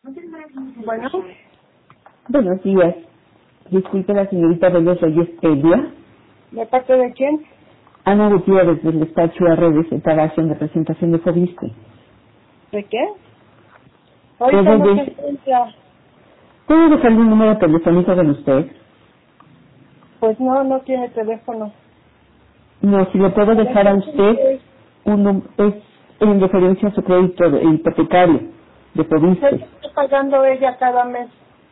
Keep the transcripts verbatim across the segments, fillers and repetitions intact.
Bueno, Buenos días. Disculpe la señorita Reyes Reyes Elia. ¿de parte de quién? Ana Gutiérrez del despacho A Redes de Palacio en representación de Fobiste. ¿De qué? Ahorita ¿Puedo, no se de- encuentra. ¿Puedo dejarle un número telefónico de usted? Pues no, no tiene teléfono. No, si le puedo dejar a usted, un, num- es en referencia a su crédito de- hipotecario de Se Fobiste. está pagando ella cada mes.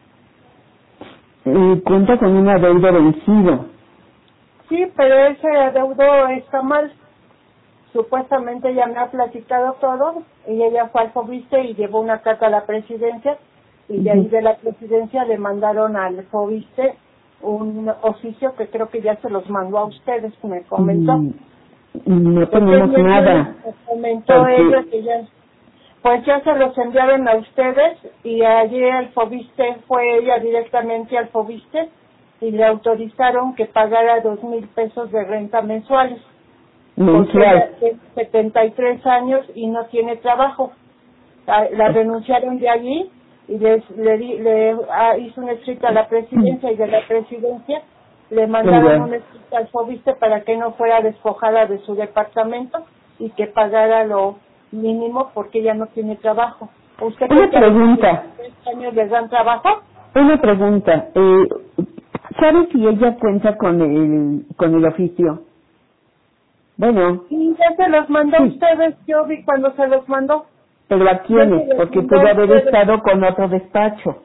Eh, cuenta con un adeudo vencido. Sí, pero ese adeudo está mal. Supuestamente ella me ha platicado todo y ella fue al Fobiste y llevó una carta a la presidencia y de ahí Ujú. de la presidencia le mandaron al Fobiste un oficio que creo que ya se los mandó a ustedes, me comentó. Mm, No Porque tenemos ella nada, me comentó ella porque que ya, pues ya se los enviaron a ustedes y ayer al Fobiste fue ella directamente al Fobiste y le autorizaron que pagara dos mil pesos de renta mensuales porque ella mensual. tiene setenta y tres años y no tiene trabajo. La, la renunciaron de allí y les, le, di- le ah, hizo un escrito a la presidencia y de la presidencia le mandaron Ya. un escrito al Fobiste para que no fuera despojada de su departamento y que pagara lo mínimo porque ella no tiene trabajo. ¿Usted cree Una que a los pregunta. setenta y tres años les dan trabajo? Una pregunta, eh, ¿sabe si ella cuenta con el, con el oficio? Bueno, Sí, ya se los mandó a sí, ustedes, yo vi cuando se los mandó. pero ¿a Ya se quiénes? los Porque mandó pudo a haber ustedes. estado con otro despacho.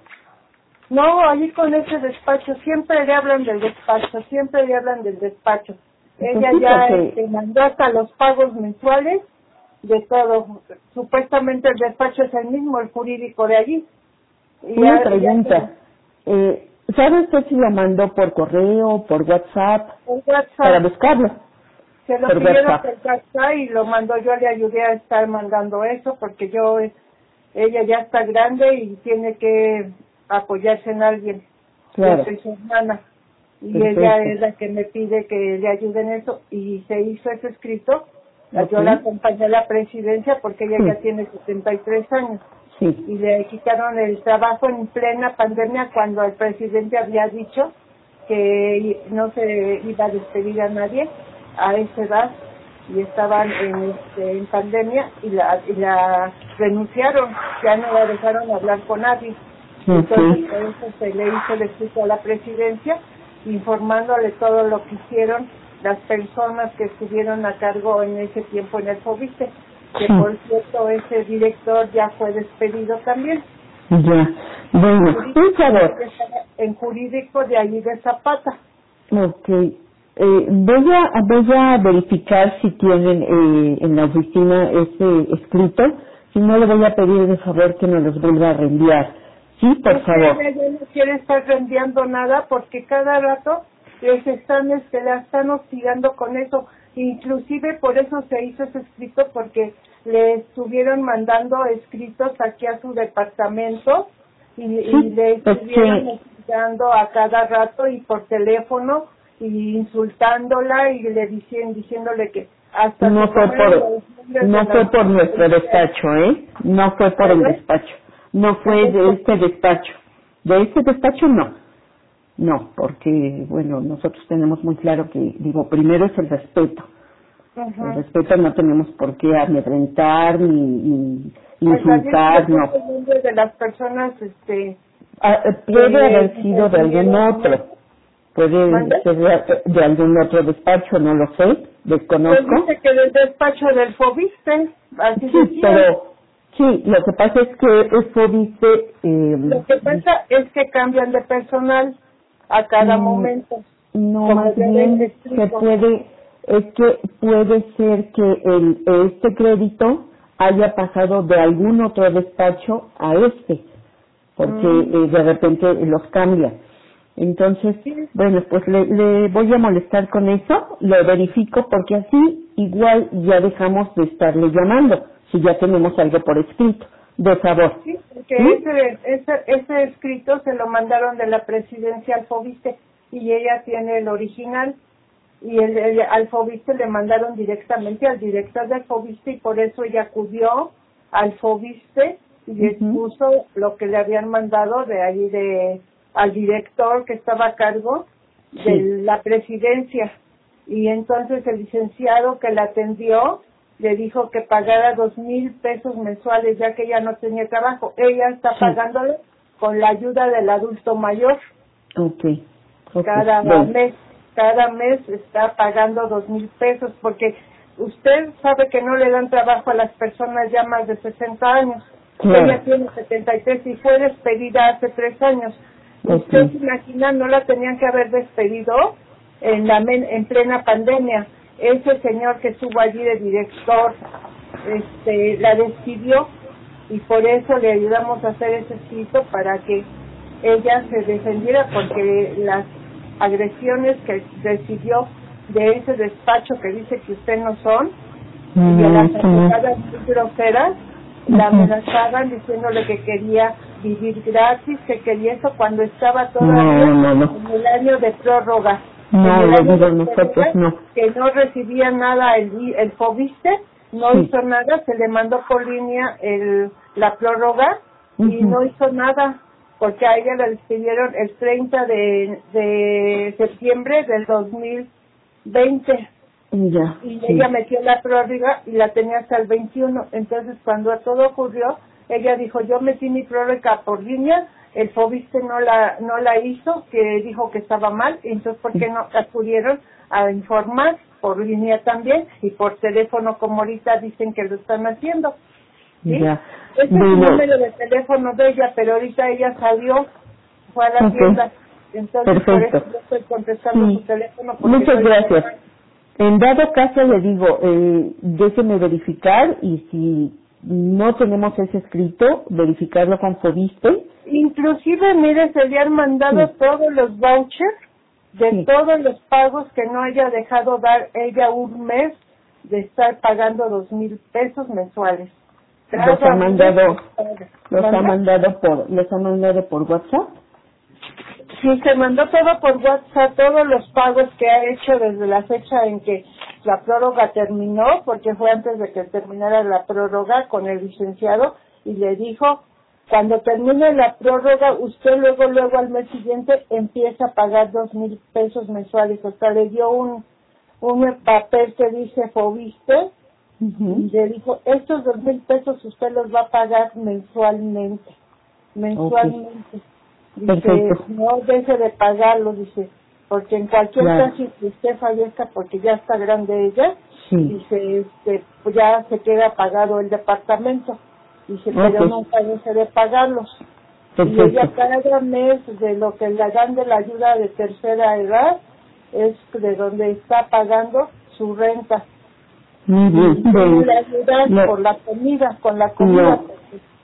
No, allí con ese despacho, siempre le hablan del despacho, siempre le hablan del despacho. Pues Ella sí, ya porque este, mandó hasta los pagos mensuales de todo. Supuestamente el despacho es el mismo, el jurídico de allí. Y una ya, ya se, pregunta, eh, ¿sabe usted si la mandó por correo, por WhatsApp, por para WhatsApp, buscarlo? se lo Por pidieron WhatsApp. por WhatsApp y lo mandó, yo le ayudé a estar mandando eso porque yo, ella ya está grande y tiene que apoyarse en alguien. Yo Claro, soy su hermana y ella perfecto. es la que me pide que le ayude en eso y se hizo ese escrito. Ok, Yo la acompañé a la presidencia porque ella ya sí, tiene setenta y tres años sí. y le quitaron el trabajo en plena pandemia cuando el presidente había dicho que no se iba a despedir a nadie a esa edad y estaban en, este, en pandemia y la, y la renunciaron, ya no la dejaron hablar con nadie. Ok, Entonces por eso se le hizo el escrito a la presidencia informándole todo lo que hicieron las personas que estuvieron a cargo en ese tiempo en el Fobiste, que sí, por cierto ese director ya fue despedido también. ya. Bueno, Jurídico, un favor. ella estaba en jurídico de allí de Zapata. Ok. Eh, voy, a, voy a verificar si tienen eh, en la oficina ese escrito. Si no, le voy a pedir de favor que nos los vuelva a reenviar. Sí, por Es que favor. ella ya no quiere estar reenviando nada porque cada rato les están, este, la están hostigando con eso. Inclusive por eso se hizo ese escrito porque le estuvieron mandando escritos aquí a su departamento y, y Sí, le es estuvieron que hostigando a cada rato y por teléfono y insultándola y le dicien, diciéndole que hasta no su fue correo por los nombres de no fue las por nuestro autoridades. despacho, ¿eh? No fue por el ¿Perdón? despacho. No fue de Entonces, este despacho. De este despacho no. No, porque, bueno, nosotros tenemos muy claro que, digo, primero es el respeto. El ajá. respeto no tenemos por qué amedrentar ni, ni Pues allí no le insultar, puse no. el nombre de las personas este, Ah, eh, puede que haber sido de algún intervinieron en otro, esto. ¿Mande? puede ser de, de algún otro despacho, no lo sé, Pues desconozco. dice que del despacho del Fobiste, así Sí, decía. pero sí, lo que pasa es que eso dice, Lo eh, que pasa es que cambian de personal a cada mm, momento, no, como más yo les bien se explico. puede, es que puede ser que el, este crédito haya pasado de algún otro despacho a este, porque Mm, eh, de repente los cambia. Entonces, sí, bueno, pues le, le voy a molestar con eso, lo verifico porque así igual ya dejamos de estarle llamando, si ya tenemos algo por escrito, de favor. sí, porque ¿Sí? ese, ese, ese escrito se lo mandaron de la presidencia al Fobiste y ella tiene el original. Y el, el- al Fobiste le mandaron directamente al director del Fobiste y por eso ella acudió al Fobiste y expuso uh-huh. lo que le habían mandado de ahí de al director que estaba a cargo sí. de la presidencia. Y entonces el licenciado que la atendió le dijo que pagara dos mil pesos mensuales ya que ella no tenía trabajo. Ella está sí. pagándole con la ayuda del adulto mayor. Okay. Okay. Cada bueno. mes, cada mes está pagando dos mil pesos porque usted sabe que no le dan trabajo a las personas ya más de sesenta años. Claro. Ella tiene setenta y tres y fue despedida hace tres años. Okay. Usted se imagina, no la tenían que haber despedido en la en plena pandemia. Ese señor que estuvo allí de director este la despidió y por eso le ayudamos a hacer ese escrito para que ella se defendiera, porque las agresiones que recibió de ese despacho que dice que usted no son mm, y a las abogadas muy groseras uh-huh. la amenazaban diciéndole que quería vivir gratis, que quería eso cuando estaba todavía no, no, no. en el año de prórroga. No, lo digo nosotros, no. Que no recibía nada el, el Fobiste, no sí. hizo nada, se le mandó por línea el, la prórroga uh-huh. y no hizo nada, porque a ella la despidieron el treinta de, de septiembre del dos mil veinte. Ya, y sí. ella metió la prórroga y la tenía hasta el veintiuno. Entonces, cuando todo ocurrió, ella dijo, yo metí mi prórroga por línea, el Fobiste no la no la hizo, que dijo que estaba mal, entonces ¿por qué no acudieron a informar por línea también y por teléfono como ahorita dicen que lo están haciendo? ¿Sí? Ya. Ese es el número de teléfono de ella, pero ahorita ella salió, fue a la okay. tienda, entonces Perfecto. por eso yo estoy contestando sí. su teléfono. Muchas gracias. En dado caso le digo, eh, déjeme verificar y si no tenemos ese escrito, verificarlo con Fobiste. Inclusive, mire, se le han mandado sí. todos los vouchers de sí. todos los pagos que no haya dejado dar ella un mes de estar pagando dos mil pesos mensuales. Los ha mandado, los ha mandado por, los ha mandado por WhatsApp. Sí, se mandó todo por WhatsApp, todos los pagos que ha hecho desde la fecha en que la prórroga terminó, porque fue antes de que terminara la prórroga con el licenciado, y le dijo, cuando termine la prórroga, usted luego, luego al mes siguiente empieza a pagar dos mil pesos mensuales. Hasta le dio un, un papel que dice Fobiste, uh-huh. y le dijo, estos dos mil pesos usted los va a pagar mensualmente, mensualmente. Okay. Dice, no deje de pagarlo, dice, porque en cualquier claro. caso que usted fallezca, porque ya está grande ella, sí. dice, este, pues ya se queda pagado el departamento, dice, okay. pero nunca deje de pagarlos. Perfecto. Y ella cada mes de lo que le dan de la ayuda de tercera edad es de donde está pagando su renta. Muy bien. Y bueno, le ayudan no. por la comida, con la comida. No.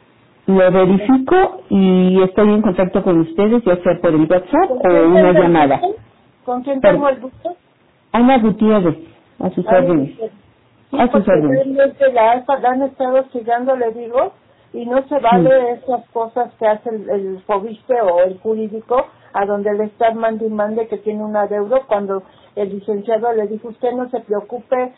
Lo verifico y estoy en contacto con ustedes, ya sea por el WhatsApp o una llamada. ¿Con quién tengo el gusto? Ana Gutiérrez, a sus órdenes. Sí, a sus órdenes. La alfa la han estado siguiendo, le digo, y no se vale sí. esas cosas que hace el, el Fobiste o el jurídico, a donde le están mande y mande que tiene un adeudo, cuando el licenciado le dijo, usted no se preocupe,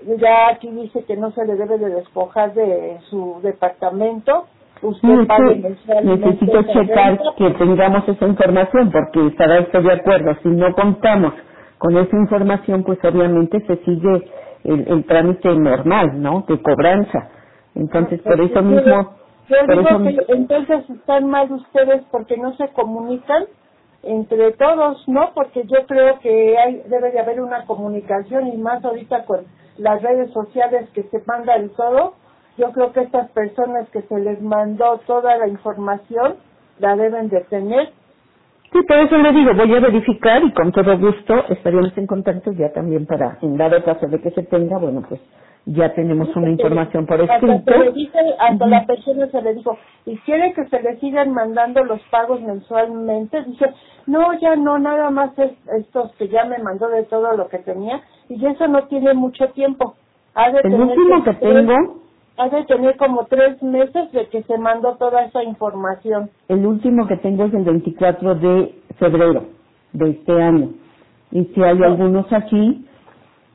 ya aquí dice que no se le debe de despojar de su departamento. Usted sí, sí. Necesito checar que tengamos esa información, porque estará usted de acuerdo. Si no contamos con esa información, pues obviamente se sigue el, el trámite normal, ¿no? De cobranza. Entonces, por eso mismo... Yo por digo eso que mismo, entonces están mal ustedes porque no se comunican entre todos, ¿no? Porque yo creo que hay debe de haber una comunicación, y más ahorita con las redes sociales que se mandan todo. Yo creo que estas personas que se les mandó toda la información la deben de tener. Sí, por eso le digo, voy a verificar y con todo gusto estaríamos en contacto ya también para, en dado caso de que se tenga, bueno, pues ya tenemos una información por escrito. Hasta, se le dice, hasta uh-huh. la persona se le dijo, ¿y quiere que se le sigan mandando los pagos mensualmente? Dice, no, ya no, nada más es estos que ya me mandó de todo lo que tenía, y eso no tiene mucho tiempo. Ha de El tener último que tengo... Ha de tener como tres meses de que se mandó toda esa información. El último que tengo es el veinticuatro de febrero de este año. Y si hay no. algunos aquí,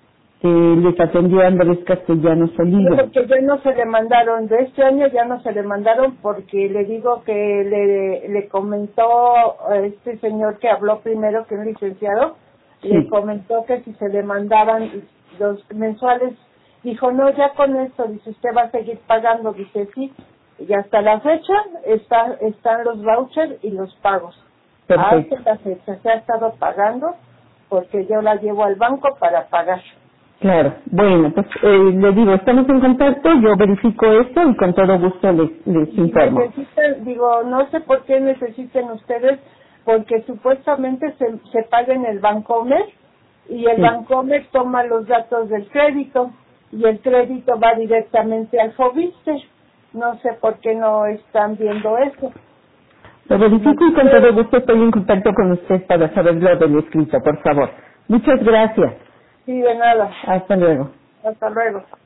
que les atendió Andrés Castellanos Olivo. Porque ya no se le mandaron, de este año ya no se le mandaron porque le digo que le, le comentó este señor que habló primero, que es un licenciado, sí. Le comentó que si se le mandaban los mensuales, dijo, no, ya con esto, dice, usted va a seguir pagando, dice, sí, y hasta la fecha está, están los vouchers y los pagos. Perfecto. Hasta la fecha se ha estado pagando porque yo la llevo al banco para pagar. Claro, bueno, pues eh, le digo, estamos en contacto, yo verifico esto y con todo gusto les, les informo. Necesitan, digo, no sé por qué necesiten ustedes, porque supuestamente se, se paga en el Bancomer y el sí. Bancomer toma los datos del crédito y el crédito va directamente al Fobiste. No sé por qué no están viendo eso. Lo verifico y con todo gusto estoy en contacto con usted para saber lo del escrito, por favor. Muchas gracias. Sí, de nada. Hasta luego. Hasta luego.